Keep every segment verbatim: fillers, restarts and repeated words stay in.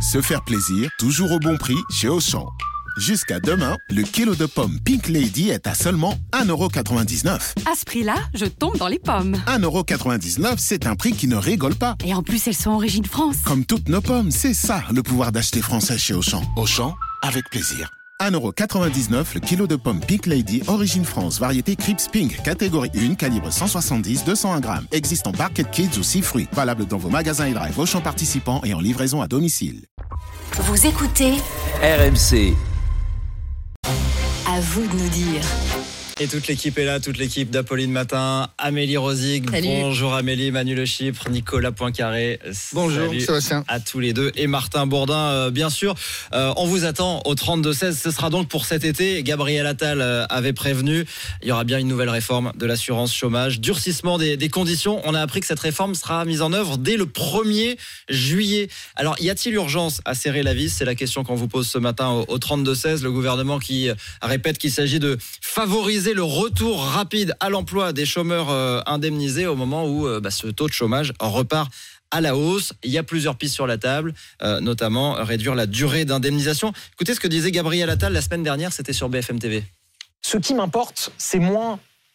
se faire plaisir, toujours au bon prix chez Auchan. Jusqu'à demain, le kilo de pommes Pink Lady est à seulement un euro quatre-vingt-dix-neuf. À ce prix-là, je tombe dans les pommes. un euro quatre-vingt-dix-neuf, c'est un prix qui ne rigole pas. Et en plus, elles sont origine France. Comme toutes nos pommes, c'est ça le pouvoir d'acheter français chez Auchan. Auchan, avec plaisir. un euro quatre-vingt-dix-neuf le kilo de pommes Pink Lady, origine France, variété Crips Pink, catégorie un, calibre cent soixante-dix à deux cent un grammes. Existe en Barquette Kids ou six fruits. Valable dans vos magasins et drive Auchan participants et en livraison à domicile. Vous écoutez R M C. À vous de nous dire. Et toute l'équipe est là, toute l'équipe d'Apolline Matin, Amélie Rosig. Salut. Bonjour Amélie, Manu Le Chypre, Nicolas Poincaré. Bonjour, Salut Sébastien. à tous les deux. Et Martin Bourdin, euh, bien sûr. Euh, on vous attend au trente-deux seize. Ce sera donc pour cet été. Gabriel Attal euh, avait prévenu. Il y aura bien une nouvelle réforme de l'assurance chômage. Durcissement des, des conditions. On a appris que cette réforme sera mise en œuvre dès le premier juillet. Alors, y a-t-il urgence à serrer la vis ? C'est la question qu'on vous pose ce matin au, au trente-deux seize. Le gouvernement qui euh, répète qu'il s'agit de favoriser le retour rapide à l'emploi des chômeurs euh, indemnisés au moment où euh, bah, ce taux de chômage repart à la hausse. Il y a plusieurs pistes sur la table, euh, notamment réduire la durée d'indemnisation. Écoutez ce que disait Gabriel Attal la semaine dernière, c'était sur B F M T V. Ce qui m'importe, c'est moins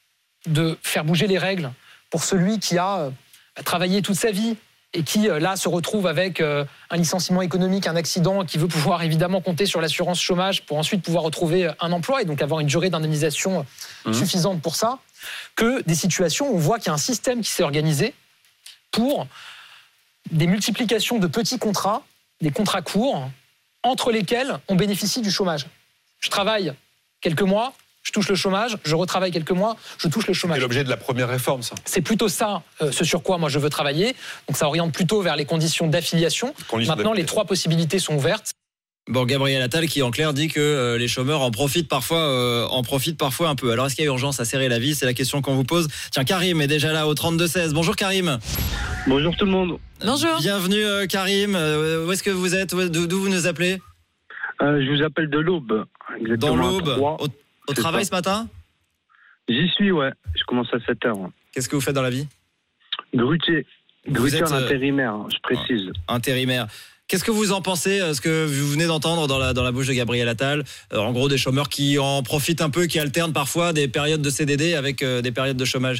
de faire bouger les règles pour celui qui a euh, travaillé toute sa vie et qui, euh, là, se retrouve avec euh, un licenciement économique, un accident, qui veut pouvoir évidemment compter sur l'assurance chômage pour ensuite pouvoir retrouver un emploi et donc avoir une durée d'indemnisation mmh. suffisante pour ça, que des situations où on voit qu'il y a un système qui s'est organisé pour des multiplications de petits contrats, des contrats courts, entre lesquels on bénéficie du chômage. Je travaille quelques mois, je touche le chômage, je retravaille quelques mois, je touche le chômage. C'est l'objet de la première réforme, ça. C'est plutôt ça, euh, ce sur quoi moi je veux travailler. Donc ça oriente plutôt vers les conditions d'affiliation. Conditions Maintenant, d'affiliation. Les trois possibilités sont ouvertes. Bon, Gabriel Attal qui en clair dit que euh, les chômeurs en profitent parfois, euh, en profitent parfois un peu. Alors est-ce qu'il y a urgence à serrer la vis ? C'est la question qu'on vous pose. Tiens, Karim est déjà là au trente-deux seize. Bonjour Karim. Bonjour tout le monde. Bonjour. Bienvenue euh, Karim. Euh, où est-ce que vous êtes ? D'où vous nous appelez ? euh, Je vous appelle de l'Aube. Dans l'Aube. Au, au travail ça. Ce matin ? J'y suis, ouais. Je commence à sept heures. Ouais. Qu'est-ce que vous faites dans la vie ? Grutier. Grutier êtes, en intérimaire, je précise. Intérimaire. Qu'est-ce que vous en pensez, ce que vous venez d'entendre dans la, dans la bouche de Gabriel Attal ? euh, En gros, des chômeurs qui en profitent un peu, qui alternent parfois des périodes de C D D avec euh, des périodes de chômage.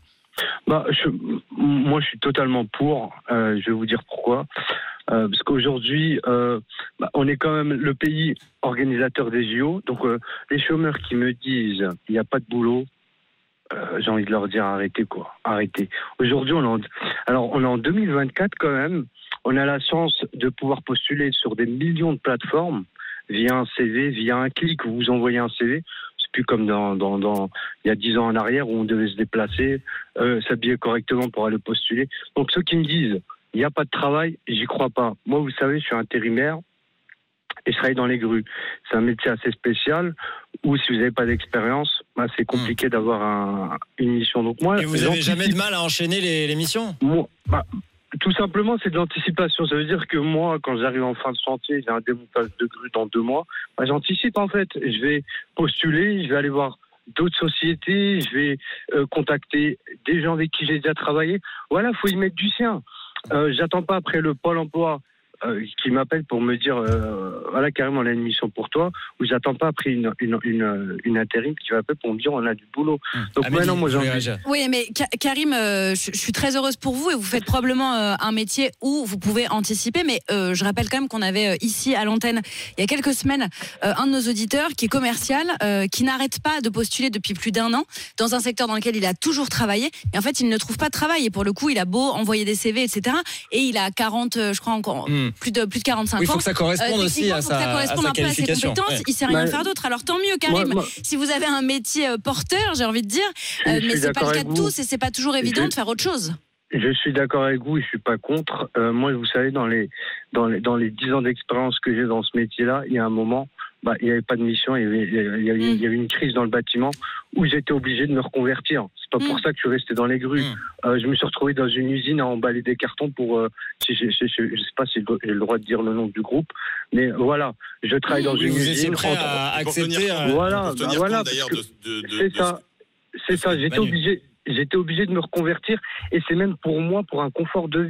Bah, je, moi, je suis totalement pour. Euh, je vais vous dire pourquoi. Euh, parce qu'aujourd'hui, euh, bah, on est quand même le pays organisateur des J O. Donc, euh, les chômeurs qui me disent il n'y a pas de boulot, euh, j'ai envie de leur dire arrêtez quoi, arrêtez. Aujourd'hui, on est en, alors on est en deux mille vingt-quatre quand même. On a la chance de pouvoir postuler sur des millions de plateformes via un C V, via un clic. Vous envoyez un C V. C'est plus comme dans, dans, dans il y a dix ans en arrière où on devait se déplacer, euh, s'habiller correctement pour aller postuler. Donc ceux qui me disent il n'y a pas de travail, j'y crois pas. Moi, vous savez, je suis intérimaire et je travaille dans les grues. C'est un métier assez spécial où si vous n'avez pas d'expérience, bah, c'est compliqué mmh. d'avoir un, une mission. Donc moi, et vous n'avez jamais de mal à enchaîner les, les missions ? Moi, bah, tout simplement, c'est de l'anticipation. Ça veut dire que moi, quand j'arrive en fin de chantier, j'ai un démontage de grue dans deux mois, bah, j'anticipe en fait. Je vais postuler, je vais aller voir d'autres sociétés, je vais euh, contacter des gens avec qui j'ai déjà travaillé. Voilà, il faut y mettre du sien. Euh, j'attends pas après le Pôle emploi euh, qui m'appelle pour me dire euh, voilà, carrément on a une mission pour toi, ou j'attends pas après une, une, une, une intérim qui m'appelle pour me dire on a du boulot. Mmh. Donc ah, maintenant, moi j'ai envie. Oui, mais Karim, euh, je, je suis très heureuse pour vous et vous faites probablement euh, un métier où vous pouvez anticiper, mais euh, je rappelle quand même qu'on avait euh, ici à l'antenne il y a quelques semaines euh, un de nos auditeurs qui est commercial, euh, qui n'arrête pas de postuler depuis plus d'un an dans un secteur dans lequel il a toujours travaillé et en fait il ne trouve pas de travail et pour le coup il a beau envoyer des C V, et cetera. Et il a quarante, je crois encore mmh. plus de plus de quarante-cinq oui, ans. Il faut que ça corresponde euh, aussi à sa, ça corresponde à sa un peu à ses compétences. Ouais. Il sait rien bah, faire d'autre. Alors tant mieux, Karim. Moi, moi, si vous avez un métier porteur, j'ai envie de dire, euh, mais c'est pas le cas de tous et c'est pas toujours évident je, de faire autre chose. Je suis d'accord avec vous et je suis pas contre. Euh, moi, vous savez, dans les dans les dans les dix ans d'expérience que j'ai dans ce métier-là, il y a un moment. Bah, il n'y avait pas de mission, il y avait, il y avait, mmh. il y avait une crise dans le bâtiment où j'étais obligé de me reconvertir. C'est pas mmh. pour ça que je suis resté dans les grues. Mmh. Euh, je me suis retrouvé dans une usine à emballer des cartons pour, euh, je, je, je, je sais pas si j'ai le droit de dire le nom du groupe, mais voilà, je travaille dans oui, une vous usine. Vous étiez prêt à accepter un... Voilà, bah, voilà, d'ailleurs de, de, de, c'est ça, c'est ça. J'étais obligé, j'étais obligé de me reconvertir et c'est même pour moi pour un confort de vie.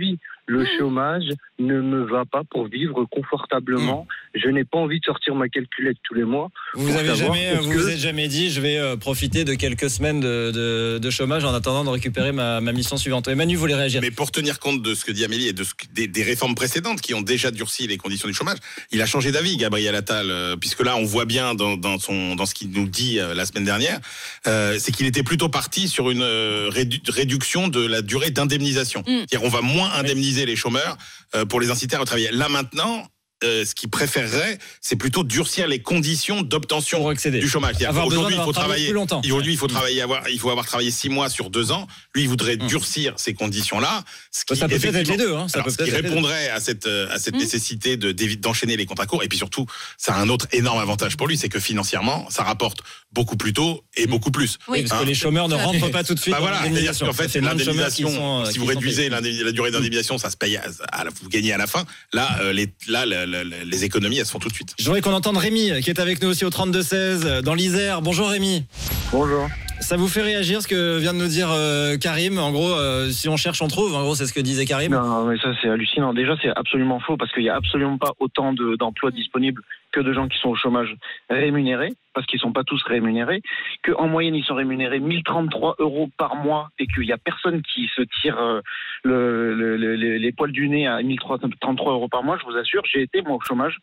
Le chômage ne me va pas pour vivre confortablement. Mmh. Je n'ai pas envie de sortir ma calculette tous les mois. Vous avez jamais, vous que... vous êtes jamais dit, je vais euh, profiter de quelques semaines de, de, de chômage en attendant de récupérer ma, ma mission suivante. Et Manu voulait réagir. Mais pour tenir compte de ce que dit Amélie et de ce, des, des réformes précédentes qui ont déjà durci les conditions du chômage, il a changé d'avis, Gabriel Attal, euh, puisque là on voit bien dans, dans, son, dans ce qu'il nous dit euh, la semaine dernière, euh, c'est qu'il était plutôt parti sur une euh, rédu- réduction de la durée d'indemnisation. Mmh. C'est-à-dire on va moins indemniser les chômeurs euh, pour les inciter à retravailler. Là maintenant, euh, ce qu'il préférerait, c'est plutôt durcir les conditions d'obtention du chômage. Aujourd'hui, il faut travailler. Aujourd'hui, il faut travailler. Avoir, il faut avoir travaillé six mois sur deux ans. Lui, il voudrait mmh. durcir ces conditions-là. Ce qui, ça peut peut-être être les deux. Hein, ça alors, peut ce qui répondrait à cette à cette mmh. nécessité de d'enchaîner les contrats courts. Et puis surtout, ça a un autre énorme avantage pour lui, c'est que financièrement, ça rapporte beaucoup plus tôt et mmh. beaucoup plus. Oui, parce hein. que les chômeurs ne rentrent pas tout de suite. Bah voilà. C'est-à-dire qu'en fait, l'indemnisation. Sont, si vous réduisez la durée d'indemnisation, ça se paye. À, à, vous gagnez à la fin. Là, euh, les là le, le, les économies, elles se font tout de suite. Je voudrais qu'on entende Rémi, qui est avec nous aussi au trente-deux seize, dans l'Isère. Bonjour Rémi. Bonjour. Ça vous fait réagir ce que vient de nous dire euh, Karim? En gros, euh, si on cherche, on trouve. En gros, c'est ce que disait Karim. Non, mais ça, c'est hallucinant. Déjà, c'est absolument faux parce qu'il n'y a absolument pas autant de, d'emplois disponibles que de gens qui sont au chômage rémunérés, parce qu'ils ne sont pas tous rémunérés, qu'en moyenne, ils sont rémunérés mille trente-trois euros par mois et qu'il n'y a personne qui se tire euh, le, le, le, les poils du nez à mille trente-trois euros par mois. Je vous assure, j'ai été, moi, au chômage.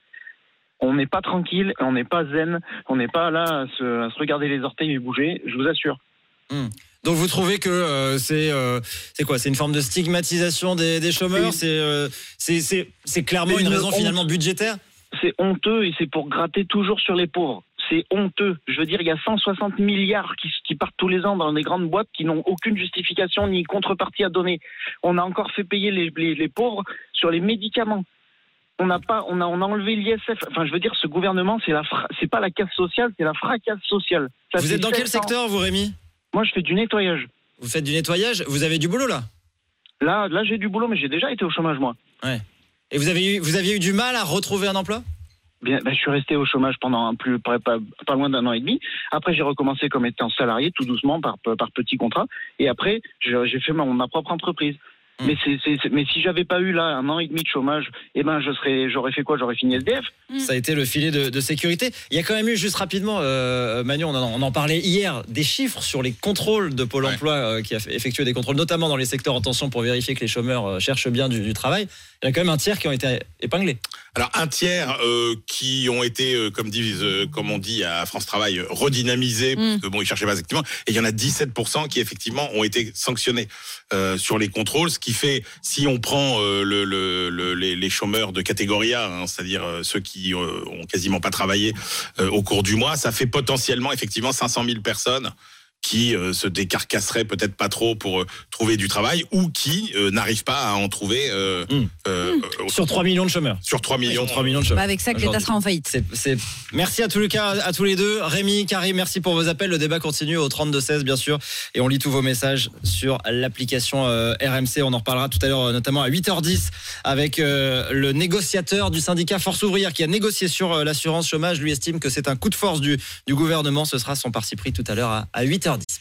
On n'est pas tranquille, on n'est pas zen, on n'est pas là à se, à se regarder les orteils et bouger, je vous assure. Mmh. Donc vous trouvez que euh, c'est euh, c'est quoi? C'est une forme de stigmatisation des, des chômeurs? C'est, euh, c'est, c'est, c'est clairement c'est une, une raison honte. Finalement budgétaire? C'est honteux et c'est pour gratter toujours sur les pauvres. C'est honteux. Je veux dire, il y a cent soixante milliards qui, qui partent tous les ans dans des grandes boîtes qui n'ont aucune justification ni contrepartie à donner. On a encore fait payer les, les, les pauvres sur les médicaments. On n'a pas, on a, on a enlevé l'I S F. Enfin, je veux dire, ce gouvernement, c'est la, fra... c'est pas la casse sociale, c'est la fracasse sociale. Ça vous êtes dans quel secteur, vous, Rémi? Moi, je fais du nettoyage. Vous faites du nettoyage? Vous avez du boulot, là? Là, là, j'ai du boulot, mais j'ai déjà été au chômage, moi. Ouais. Et vous avez eu, vous aviez eu du mal à retrouver un emploi? Bien, ben, je suis resté au chômage pendant un plus, pas, pas, pas loin d'un an et demi. Après, j'ai recommencé comme étant salarié, tout doucement, par, par petits contrats. Et après, j'ai fait ma, ma propre entreprise. Mais, c'est, c'est, c'est, mais si j'avais pas eu là un an et demi de chômage, eh ben je serais, j'aurais fait quoi? J'aurais fini S D F. Ça a été le filet de, de sécurité. Il y a quand même eu, juste rapidement, euh, Manu, on en, on en parlait hier, des chiffres sur les contrôles de Pôle ouais. emploi euh, qui a effectué des contrôles, notamment dans les secteurs en tension pour vérifier que les chômeurs euh, cherchent bien du, du travail. Il y a quand même un tiers qui ont été épinglés. Alors un tiers euh, qui ont été, euh, comme, disent, euh, comme on dit à France Travail, redynamisés, mm. parce que bon, ils cherchaient pas effectivement. Et il y en a dix-sept pour cent qui effectivement ont été sanctionnés euh, sur les contrôles, ce qui fait, si on prend euh, le, le, le, les, les chômeurs de catégorie A, hein, c'est-à-dire euh, ceux qui euh, ont quasiment pas travaillé euh, au cours du mois, ça fait potentiellement effectivement cinq cent mille personnes qui euh, se décarcasseraient peut-être pas trop pour euh, trouver du travail ou qui euh, n'arrivent pas à en trouver euh, mmh. Euh, mmh. Euh, sur trois millions de chômeurs. Sur trois millions, sur trois millions de chômeurs. Bah avec ça que l'État sera en faillite. C'est, c'est... Merci à tous les cas, à tous les deux. Rémi, Karim, merci pour vos appels. Le débat continue au trente-deux seize, bien sûr. Et on lit tous vos messages sur l'application euh, R M C. On en reparlera tout à l'heure, notamment à huit heures dix, avec euh, le négociateur du syndicat Force Ouvrière qui a négocié sur euh, l'assurance chômage. Lui estime que c'est un coup de force du, du gouvernement. Ce sera son parti pris tout à l'heure à, à huit heures dix.